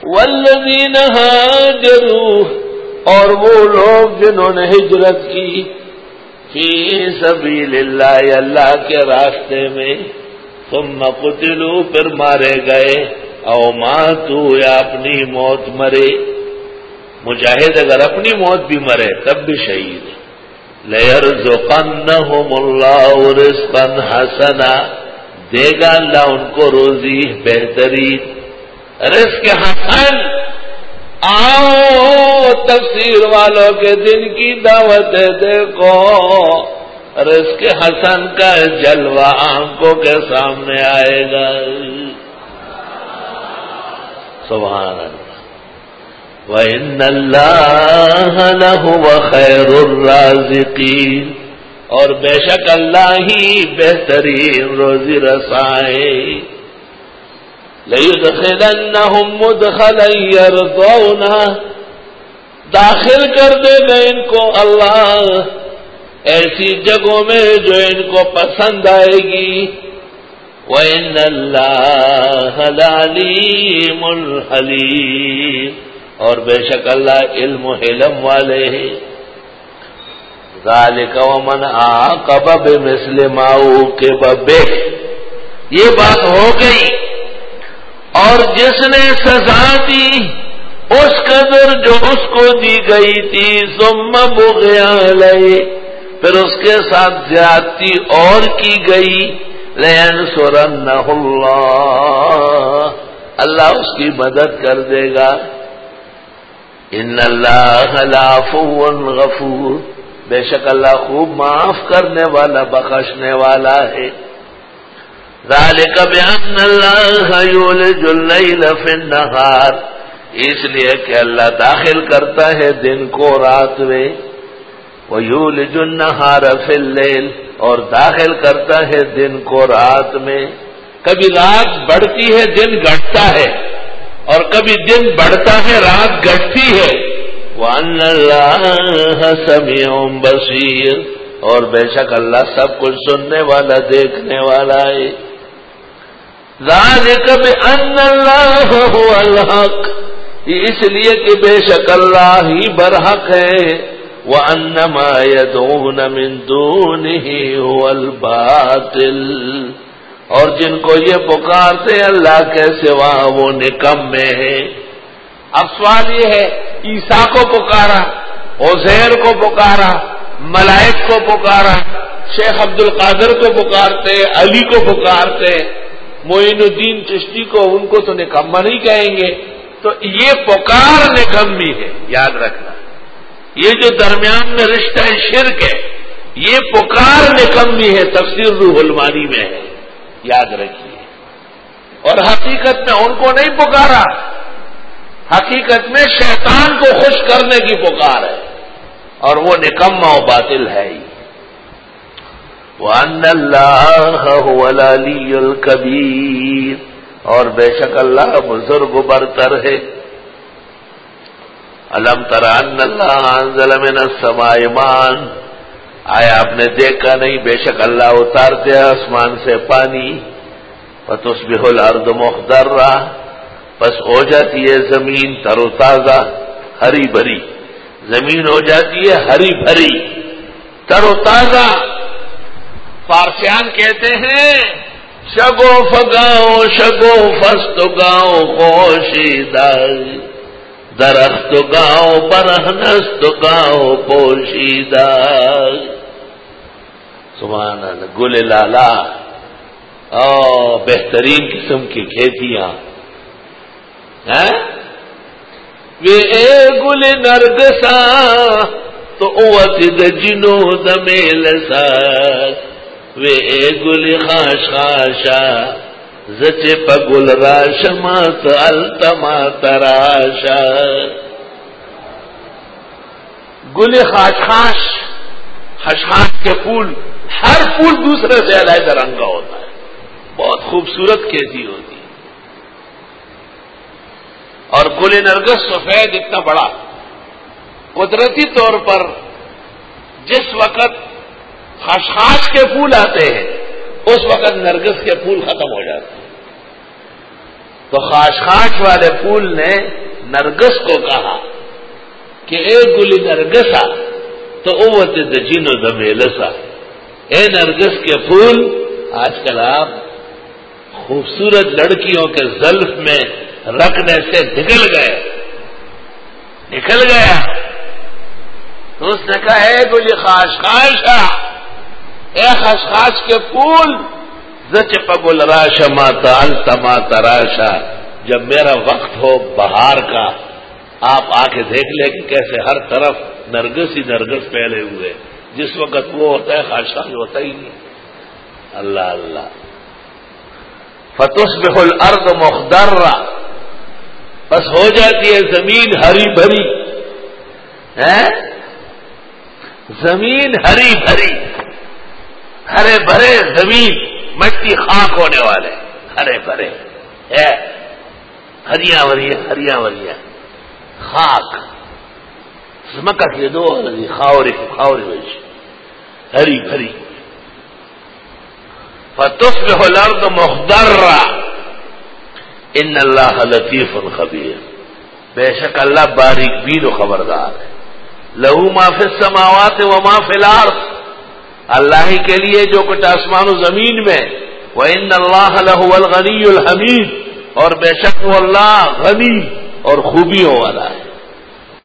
والذین ہاجروا، اور وہ لوگ جنہوں نے ہجرت کی، فی سبیل اللہ، اللہ کے راستے میں، ثم قتلوا، پھر مارے گئے، او ماتوا، یا اپنی موت مرے۔ مجاہد اگر اپنی موت بھی مرے تب بھی شہید ہے۔ لَيَرْزُقَنَّهُمُ اللَّهُ رِزْقًا حَسَنًا، دے گا اللہ ان کو روزی بہترین، رزق حسن۔ آؤ تفسیر والوں کے دن کی دعوت دیکھو، رزق حسن کا جلوہ آنکھوں کے سامنے آئے گا۔ سبحان اللہ۔ وَإِنَّ اللَّهَ لَهُوَ خَيْرُ الرَّازِقِينَ، اور بے شک اللہ ہی بہترین روزی رساں ہے۔ لَيُدْخِلَنَّهُمْ مُدْخَلًا يَرْضَوْنَهُ، داخل کر دے گا ان کو اللہ ایسی جگہوں میں جو ان کو پسند آئے گی۔ وَإِنَّ اللَّهَ لَعَلِيمٌ حَلِيمٌ، اور بے شک اللہ علم و حلم والے ہیں۔ ذَلِكَ وَمَنْ عَاقَبَ بِمِثْلِ مَا عُوقِبَ بِهِ، یہ بات ہو گئی، اور جس نے سزا دی اس قدر جو اس کو دی گئی تھی، ثم بغی علیہ، پھر اس کے ساتھ زیادتی اور کی گئی، لَيَنْصُرَنَّهُ اللَّهُ، اللہ اس کی مدد کر دے گا۔ ان اللہ لعفو غفور، بے شک اللہ خوب معاف کرنے والا بخشنے والا ہے۔ ذالک بأن اللہ یولج اللیل فی النہار، اس لیے کہ اللہ داخل کرتا ہے دن کو رات میں، ویولج النہار فی اللیل، اور داخل کرتا ہے دن کو رات میں۔ کبھی رات بڑھتی ہے دن گھٹتا ہے، اور کبھی دن بڑھتا ہے رات گھٹتی ہے۔ وَأَنَّ اللَّهَ سَمِيعٌ بَصِيرٌ، اور بے شک اللہ سب کچھ سننے والا دیکھنے والا ہے۔ ذَلِكَ بِأَنَّ اللَّهَ هُوَ الْحَقُّ، اس لیے کہ بے شک اللہ ہی برحق ہے۔ وَأَنَّ مَا يَدْعُونَ مِن دُونِهِ هُوَ الْبَاطِلُ، اور جن کو یہ پکارتے اللہ کے سوا وہ نکمے ہیں۔ اب سوال یہ ہے، عیسیٰ کو پکارا، عزیر کو پکارا، ملائک کو پکارا، شیخ عبد القادر کو پکارتے، علی کو پکارتے، معین الدین چشتی کو، ان کو تو نکما نہیں کہیں گے، تو یہ پکار نکمی ہے، یاد رکھنا۔ یہ جو درمیان میں رشتہ شرک ہے، یہ پکار نکمی ہے، تفسیر روح المانی میں ہے، یاد رکھیے۔ اور حقیقت میں ان کو نہیں پکارا، حقیقت میں شیطان کو خوش کرنے کی پکار ہے، اور وہ نکما و باطل ہے ہی۔ وَأَنَّ اللَّهَ هُوَ الْعَلِيُّ الْكَبِيرُ، اور بے شک اللہ بزرگ و برتر ہے۔ أَلَمْ تَرَ أَنَّ اللَّهَ أَنزَلَ مِنَ السَّمَاءِ مَاءً، آیا آپ نے دیکھا نہیں بے شک اللہ اتارتے ہیں آسمان سے پانی، فَتُصْبِحُ الْأَرْضُ مُخْضَرَّةً، پس ہو جاتی ہے زمین تر و تازہ، ہری بھری، زمین ہو جاتی ہے ہری بھری تر و تازہ۔ فارسیان کہتے ہیں شگوف گاؤں شگوفست گاؤں خوشیدہ، درخت گاؤں برہنست گاؤں پوشیدہ۔ سبحان اللہ، گل لالا، بہترین قسم کی کھیتیاں ہیں، وے اے گل نرگسا تو اوت د جنو د میل سا، وے اے گل خاش خاشا زچ پگل راشمات التما تراشا۔ گل خاشخاش، خشخاش کے پھول، ہر پھول دوسرے سے علیحدہ رنگ کا ہوتا ہے، بہت خوبصورت کھیتی ہوتی ہے۔ اور گل نرگس سفید اتنا بڑا، قدرتی طور پر جس وقت خشخاش کے پھول آتے ہیں اس وقت نرگس کے پھول ختم ہو جاتے ہیں۔ تو خاشخاش والے پھول نے نرگس کو کہا کہ اے گلی نرگسا تو اوت دجین و دمیلسا، اے نرگس کے پھول، آج کل آپ خوبصورت لڑکیوں کے زلف میں رکھنے سے نکل گیا۔ تو اس نے کہا اے گلی خاشخاشا، اے خاشخاش کے پھول، زچ پگل راشا ماتا التما تراشا، جب میرا وقت ہو بہار کا آپ آ کے دیکھ لیں کہ کیسے ہر طرف نرگس ہی نرگس پھیلے ہوئے، جس وقت وہ ہوتا ہے خاشخاش ہوتا ہی نہیں۔ اللہ اللہ، فتصبح الارض مخضرا، بس ہو جاتی ہے زمین ہری بھری، زمین ہری بھری، ہرے بھرے زمین، مٹی خاک ہونے والے ہرے بھرے ہے، ہریاں وریاں خاک، زمکہ کے دو خاوری وجہ ہری بھری۔ فتصبح الارض مخضرا ان اللہ لطیف خبیر، بے شک اللہ باریک بین و خبردار ہے۔ لہو ما فی السماوات و ما فی الارض، اللہ ہی کے لیے جو کچھ آسمان و زمین میں، وان اللہ لہو الغنی الحمید، اور بے شک وہ اللہ غنی اور خوبیوں والا ہے۔